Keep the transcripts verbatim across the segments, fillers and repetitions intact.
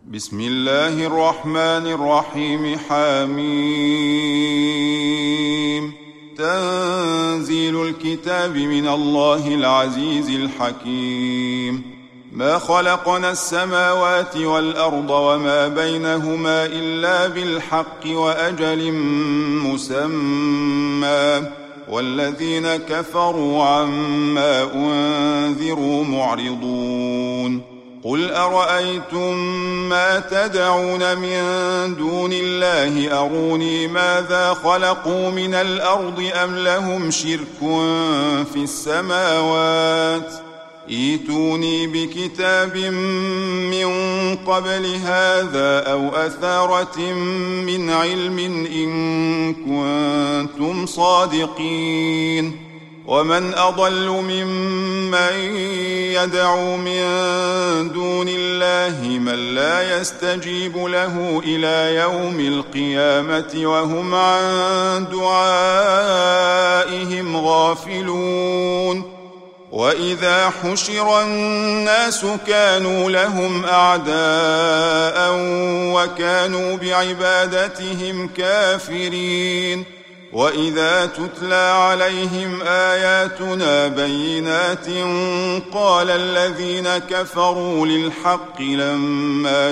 بسم الله الرحمن الرحيم. حميم. تنزيل الكتاب من الله العزيز الحكيم. ما خلقنا السماوات والأرض وما بينهما إلا بالحق وأجل مسمى، والذين كفروا عما أنذروا معرضون. قل أرأيتم ما تدعون من دون الله أروني ماذا خلقوا من الأرض أم لهم شرك في السماوات؟ ائتوني بكتاب من قبل هذا أو أثارة من علم إن كنتم صادقين. ومن أضل ممن يدعو من دون الله من لا يستجيب له إلى يوم القيامة وهم عن دعائهم غافلون. وإذا حشر الناس كانوا لهم أعداء وكانوا بعبادتهم كافرين. وإذا تتلى عليهم آياتنا بينات قال الذين كفروا للحق لما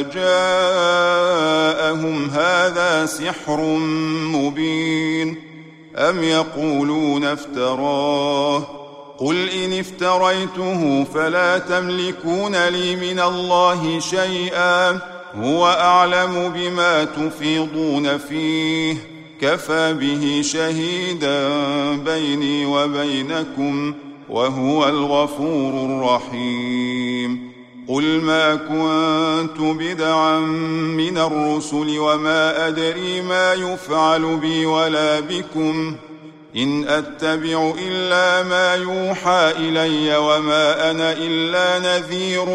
جاءهم هذا سحر مبين أم يقولون افتراه قل إن افتريته فلا تملكون لي من الله شيئا هو أعلم بما تفيضون فيه كفى به شهيدا بيني وبينكم وهو الغفور الرحيم. قل ما كنت بدعا من الرسل وما أدري ما يفعل بي ولا بكم إن أتبع إلا ما يوحى إلي وما أنا إلا نذير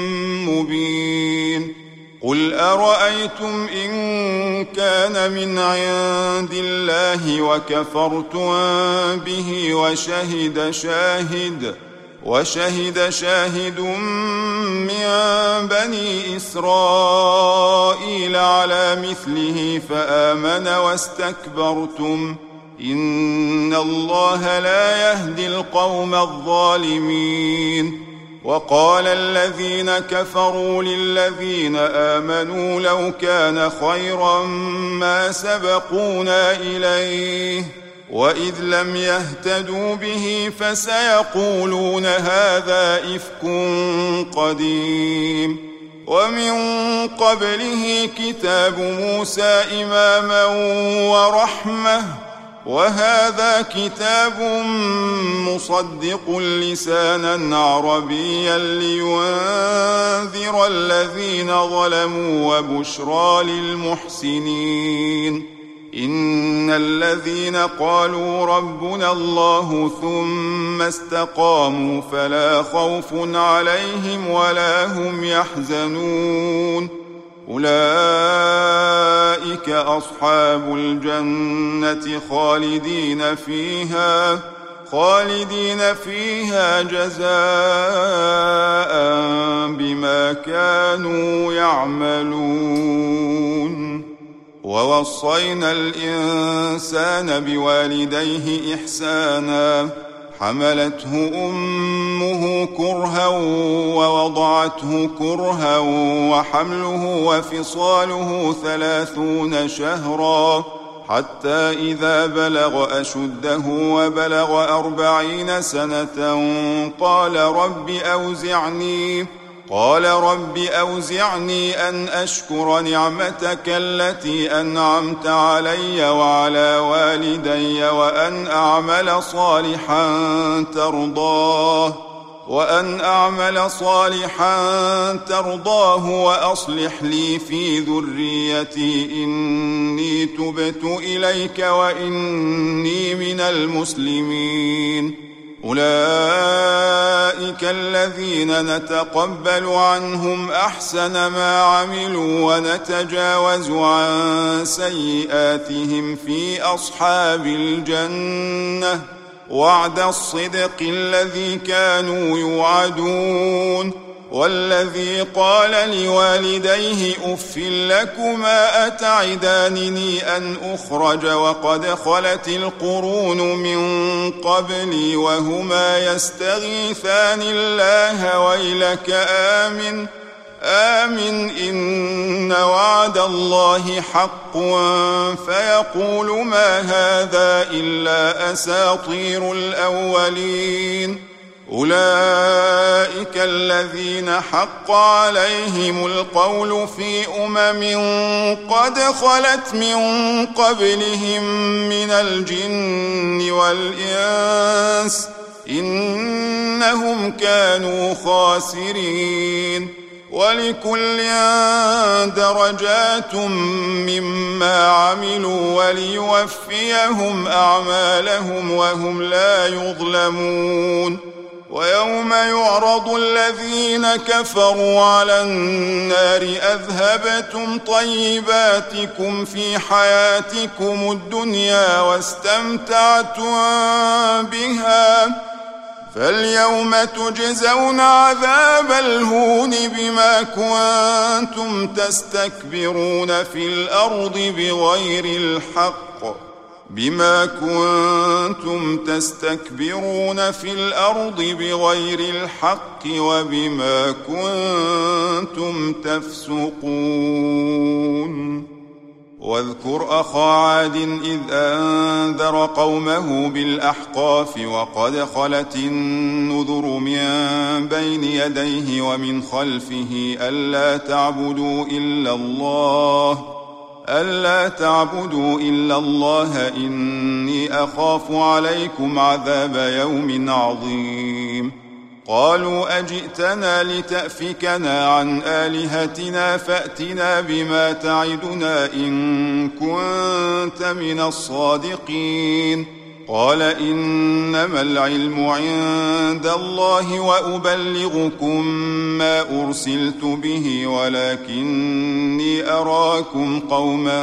مبين. قل أرأيتم إن كان من عند الله وكفرتم به وشهد شاهد وشهد شاهد من بني إسرائيل على مثله فآمن واستكبرتم إن الله لا يهدي القوم الظالمين. وقال الذين كفروا للذين آمنوا لو كان خيرا ما سبقونا إليه وإذ لم يهتدوا به فسيقولون هذا إفك قديم. ومن قبله كتاب موسى إماما ورحمة وهذا كتاب مصدق لسانا عربيا لينذر الذين ظلموا وبشرى للمحسنين. إن الذين قالوا ربنا الله ثم استقاموا فلا خوف عليهم ولا هم يحزنون أولئك أصحاب الجنة خالدين فيها خالدين فيها جزاء بما كانوا يعملون. ووصينا الإنسان بوالديه إحسانا حملته أمه كرها ووضعته كرها وحمله وفصاله ثلاثون شهرا حتى إذا بلغ أشده وبلغ أربعين سنة قال رب أوزعني قال رب أوزعني أن أشكر نعمتك التي أنعمت علي وعلى والدي وأن أعمل صالحا ترضاه وأن أعمل صالحا ترضاه وأصلح لي في ذريتي إني تبت إليك وإني من المسلمين. أولئك الذين نتقبل عنهم أحسن ما عملوا ونتجاوز عن سيئاتهم في أصحاب الجنة وعد الصدق الذي كانوا يوعدون والذي قال لوالديه أف لكما أتعدانني أن أخرج وقد خلت القرون من قبلي وهما يستغيثان الله ويلك آمن آمن إن وعد الله حق فيقول ما هذا إلا أساطير الأولين أولئك الذين حق عليهم القول في أمم قد خلت من قبلهم من الجن والإنس إنهم كانوا خاسرين ولكل درجات مما عملوا وليوفيهم أعمالهم وهم لا يظلمون ويوم يعرض الذين كفروا على النار أذهبتم طيباتكم في حياتكم الدنيا واستمتعتم بها فاليوم تجزون عذاب الهون بما كنتم تستكبرون في الأرض بغير الحق بما كنتم تستكبرون في الأرض بغير الحق وبما كنتم تفسقون واذكر أخا عاد إذ أنذر قومه بالأحقاف وقد خلت النذر من بين يديه ومن خلفه ألا تعبدوا إلا الله ألا تعبدوا إلا الله إني أخاف عليكم عذاب يوم عظيم قالوا أجئتنا لتأفكنا عن آلهتنا فأتنا بما تعدنا إن كنت من الصادقين قال إنما العلم عند الله وأبلغكم ما أرسلت به ولكني أراكم قوما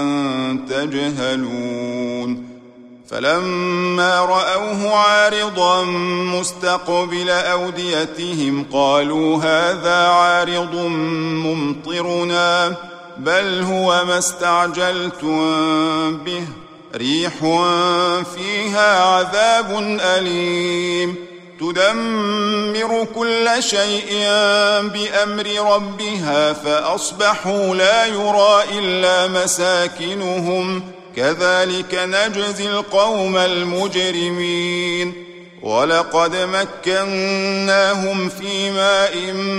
تجهلون فلما رأوه عارضا مستقبل أوديتهم قالوا هذا عارض ممطرنا بل هو ما استعجلتم به ريح فيها عذاب أليم تدمر كل شيء بأمر ربها فأصبحوا لا يرى إلا مساكنهم كذلك نجزي القوم المجرمين ولقد مكناهم في ماء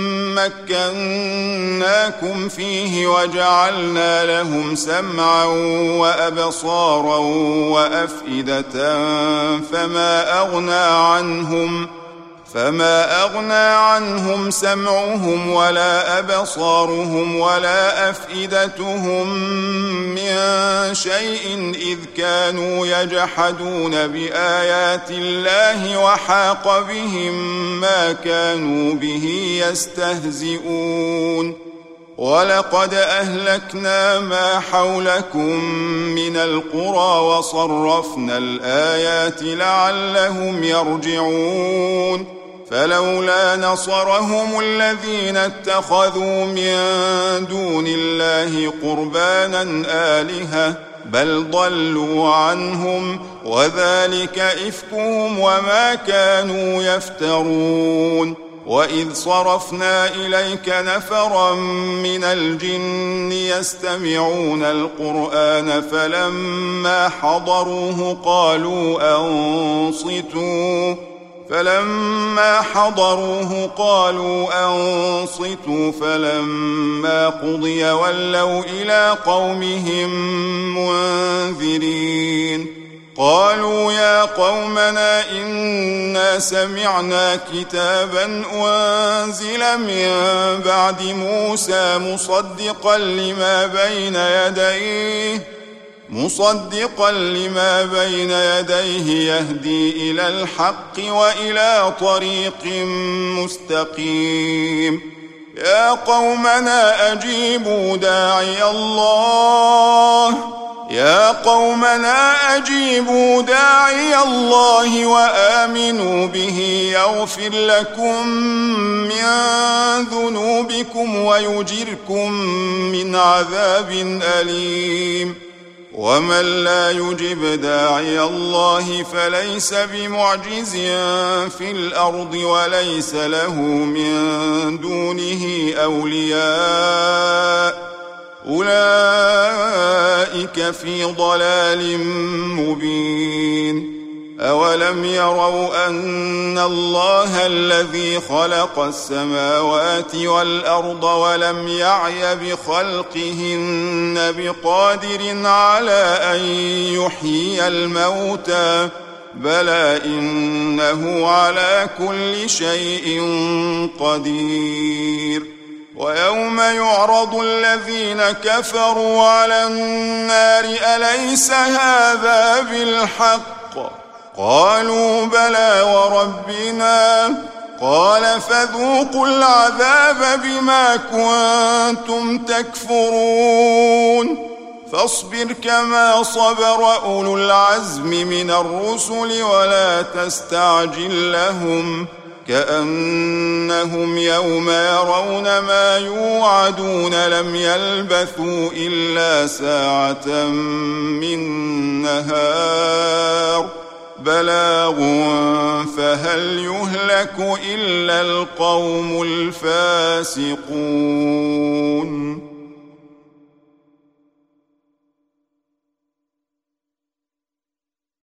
مكناكم فيه وجعلنا لهم سمعا وأبصارا وأفئدة فما أغنى عنهم فما أغنى عنهم سمعهم ولا أبصارهم ولا أفئدتهم من شيء إذ كانوا يجحدون بآيات الله وحاق بهم ما كانوا به يستهزئون ولقد أهلكنا ما حولكم من القرى وصرفنا الآيات لعلهم يرجعون فلولا نصرهم الذين اتخذوا من دون الله قربانا آلهة بل ضلوا عنهم وذلك إفكهم وما كانوا يفترون وإذ صرفنا إليك نفرا من الجن يستمعون القرآن فلما حضروه قالوا أنصتوا فلما حضروه قالوا أنصتوا فلما قضي ولوا إلى قومهم منذرين قالوا يا قومنا إنا سمعنا كتابا أنزل من بعد موسى مصدقا لما بين يديه مصدقا لما بين يديه يهدي إلى الحق وإلى طريق مستقيم يا قومنا أجيبوا داعي الله يا قومنا أجيبوا داعي الله وآمنوا به يغفر لكم من ذنوبكم ويجركم من عذاب أليم ومن لا يجب داعي الله فليس بمعجز في الأرض وليس له من دونه أولياء أولئك في ضلال مبين أولم يروا أن الله الذي خلق السماوات والأرض ولم يعي بخلقهن بقادر على أن يحيي الموتى بلى إنه على كل شيء قدير ويوم يعرض الذين كفروا على النار أليس هذا بالحق قالوا بلى وربنا قال فذوقوا العذاب بما كنتم تكفرون فاصبر كما صبر أولو العزم من الرسل ولا تستعجل لهم كأنهم يوم يرون ما يوعدون لم يلبثوا إلا ساعة من نهار بلاغ فهل يهلك إلا القوم الفاسقون.